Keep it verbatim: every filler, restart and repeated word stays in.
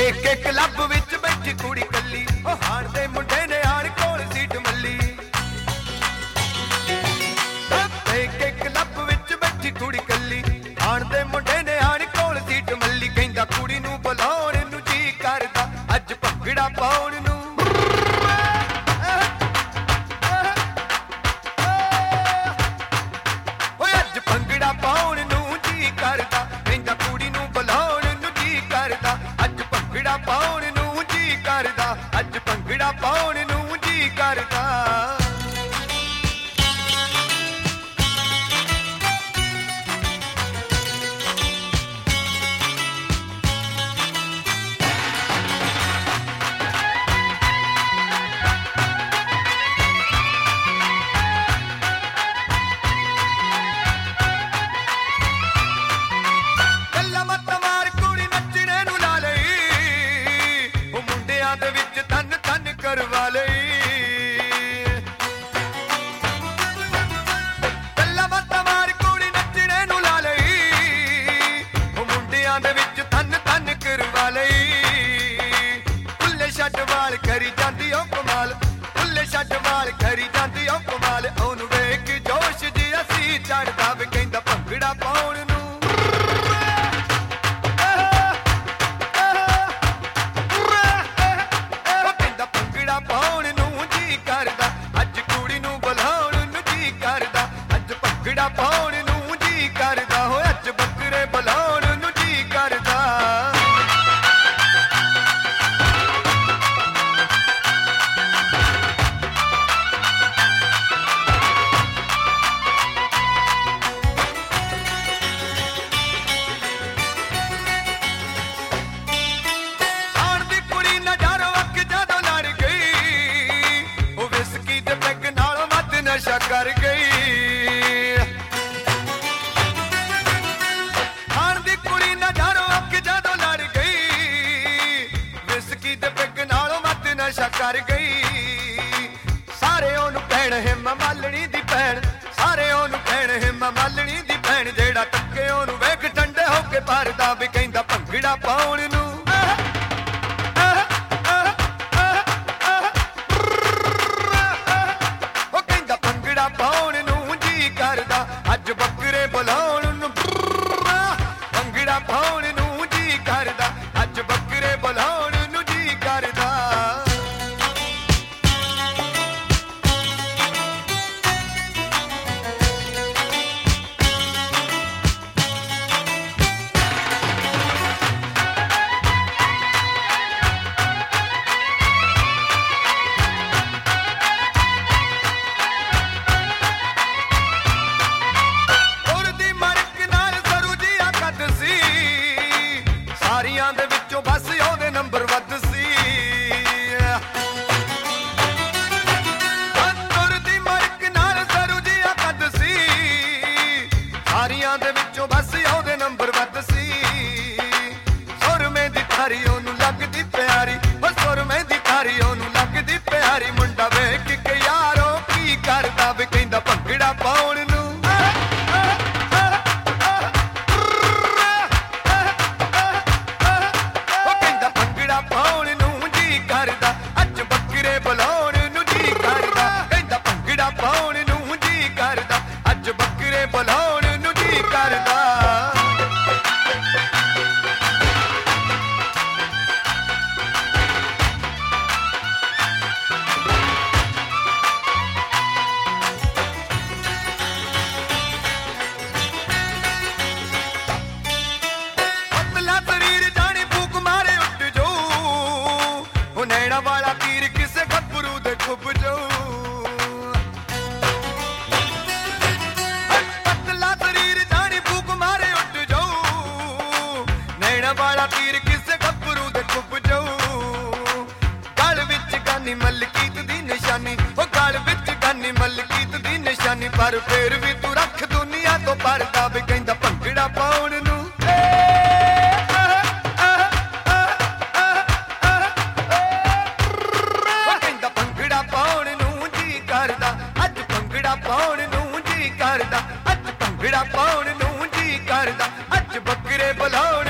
ਪੇਕੇ ਕਲੱਬ ਵਿੱਚ ਬੈਠੀ ਕੁੜੀ ਕੱਲੀ, ਉਹ ਹਾਣ ਦੇ ਮੁੰਡੇ ਨੇ ਆਣ ਕੋਲ ਸੀਟ ਮੱਲੀ। ਪੇਕੇ ਕਲੱਬ ਵਿੱਚ ਬੈਠੀ ਕੁੜੀ ਕੱਲੀ, ਹਾਣ ਦੇ ਮੁੰਡੇ ਨੇ ਆਣ ਕੋਲ ਸੀਟ ਮੱਲੀ। ਕਹਿੰਦਾ ਕੁੜੀ ਨੂੰ ਬੁਲਾਉਣ ਨੂੰ ਜੀ ਕਰਦਾ, ਅੱਜ ਭੰਗੜਾ ਪਾਉਣ ਨੂੰ। ਓਏ ਅੱਜ ਭੰਗੜਾ ਪਾਉਣ ਨੂੰ ਜੀ ਕਰਦਾ, ਕਹਿੰਦਾ ਕੁੜੀ ਨੂੰ ਬੁਲਾਉਣ ਨੂੰ ਜੀ ਕਰਦਾ, ਅੱਜ ਭੰਗੜਾ ਪਾਉਣ ਨੂੰ ਜੀ ਕਰਦਾ, ਅੱਜ ਭੰਗੜਾ ਪਾਉਣ ਨੂੰ ਜੀ ਕਰਦਾ। ਕਰਵਾ ਲਈ ਗੱਲਾਂ ਬਾਤਾਂ ਮਾਰ ਕੁੜੀ ਨੱਚਣੇ ਨੂੰ ਲਾ ਲਈ, ਉਹ ਮੁੰਡਿਆਂ ਦੇ ਵਿੱਚ ਤਨ ਤਨ ਕਰਵਾ ਲਈ। ਭੁੱਲੇ ਛੱਡ ਵਾਲ ਕਰੀ ਜਾਂਦੀ ਉਹ ਕਮਾਲ, ਭੁੱਲੇ ਛੱਡ ਵਾਲ ਕਰੀ ਜਾਂਦੀ ਉਹ ਕਮਾਲ। ਉਹਨੂੰ ਵੇਖ ਜੋਸ਼ ਜਿਹਾ ਸੀ ਚੜਦਾ ਵੇ, ਕਹਿੰਦਾ ਭੰਗੜਾ ਪਾਉਣ ਨੂੰ। ਭੰਗੜਾ ਪਾਉਣ ਨੂੰ ਜੀ ਕਰਦਾ, ਹੋ ਅੱਜ ਬੱਕਰੇ ਬੁਲਾਉਣ ਨੂੰ ਜੀ ਕਰਦਾ। ਆਣ ਦੀ ਕੁੜੀ ਨਜ਼ਰ ਅੱਖ ਜਦੋਂ ਲੜ ਗਈ, ਉਹ ਵਿਸਕੀ ਤੇ ਪੈਗ ਨਾਲ ਵੱਧ ਨਸ਼ਾ ਕਰ ਗਈ। ਨਸ਼ਾ ਕਰ ਗਈ ਸਾਰੇ ਉਹਨੂੰ ਕਹਿਣ ਹਿੰਮਾ ਮਾਲਣੀ ਦੀ ਭੈਣ, ਸਾਰੇ ਉਹਨੂੰ ਕਹਿਣ ਹਿੰਮਾ ਮਾਲਣੀ ਦੀ ਭੈਣ। ਜਿਹੜਾ ਟੱਕੇ ਉਹਨੂੰ ਵੇਖ ਠੰਡੇ ਹੋ ਕੇ ਭਰਦਾ ਵੀ, ਕਹਿੰਦਾ ਭੰਗੜਾ ਪਾਉਣ ਨੂੰ। ਉਹ ਕਹਿੰਦਾ ਭੰਗੜਾ ਪਾਉਣ ਨੂੰ ਜੀ ਕਰਦਾ, ਅੱਜ ਬੱਕਰੇ ਬੁਲਾਉਣ ਨੂੰ। ਭੰਗੜਾ ਪਾਉਣ ਨੂੰ ਜੀ ਕਰਦਾ, ਅੱਜ ਬੱਕਰੇ ਬੁਲਾਉਣ ਨੂੰ ਜੀ ਕਰਦਾ। ਸਾਰੀਆਂ ਦੇ ਵਿੱਚੋਂ ਬਸ ਉਹਦੇ ਨੰਬਰ ਵੱਧ ਸੀ। ਤੁਰ ਦੀ ਮੜਕ ਨਾਲ ਸਰੂ ਜਿਹਾ ਕੱਦ ਸੀ, ਸਾਰੀਆਂ ਦੇ ਵਿੱਚੋਂ ਬਸ ਉਹਦੇ ਨੰਬਰ ਵੱਧ ਸੀ। ਸੁਰਮੇ ਦੀ ਥਾਰੀ ਉਹਨੂੰ ਲੱਗਦੀ ਪਿਆਰੀ, ਉਹ ਸੁਰਮੇ ਦੀ ਥਾਰੀ ਉਹਨੂੰ ਲੱਗਦੀ ਪਿਆਰੀ। ਮੁੰਡਾ ਵੇਖ ਕੇ ਯਾਰੋ ਕੀ ਕਰਦਾ ਵੇ, ਕਹਿੰਦਾ ਭੰਗੜਾ ਪਾਉਣ ਨੂੰ। ਅੱਜ ਬੱਕਰੇ ਬੁਲਾਉਣ ਨੂੰ ਜੀ ਕਰਦਾ, ਕਹਿੰਦਾ ਭੰਗੜਾ ਪਾਉਣ ਨੂੰ ਜੀ ਕਰਦਾ, ਅੱਜ ਬੱਕਰੇ ਬੁਲਾਉਣ ਨੂੰ ਜੀ ਕਰਦਾ। ਪਤਲਾ ਸਰੀਰ ਜਾਣੀ ਫੂਕ ਮਾਰੇ ਉੱਡ ਜਾਊ, ਉਹ ਨੈਣਾ ਵਾਲਾ ਤੀਰ ਕਿਸੇ ਗੱਭਰੂ ਦੇ ਖੁੱਭ ਜਾਊ। ਪਤਲਾ ਸਰੀਰ ਜਾਣੀ ਫੂਕ ਮਾਰੇ ਉੱਡ ਜਾਊ, ਨੈਣਾ ਵਾਲਾ ਤੀਰ ਕਿਸੇ ਗੱਭਰੂ ਦੇ ਖੁੱਭ ਜਾਊ। ਗਲ ਵਿੱਚ ਗਾਨੀ ਮਲਕੀਤ ਦੀ ਨਿਸ਼ਾਨੀ, ਉਹ ਗਲ ਵਿੱਚ ਗਾਨੀ ਮਲਕੀਤ ਦੀ ਨਿਸ਼ਾਨੀ। ਪਰ ਫੇਰ ਵੀ ਤੂੰ ਰੱਖ ਦੁਨੀਆ ਤੋਂ ਪਰਦਾ ਵੇ, ਕਹਿੰਦਾ ਭੰਗੜਾ ਪਾਉਣ ਨੂੰ। ਪਾਉਣ ਨੂੰ ਜੀ ਕਰਦਾ, ਅੱਜ ਭੰਗੜਾ ਪਾਉਣ ਨੂੰ ਜੀ ਕਰਦਾ, ਅੱਜ ਬੱਕਰੇ ਬੁਲਾਉਣ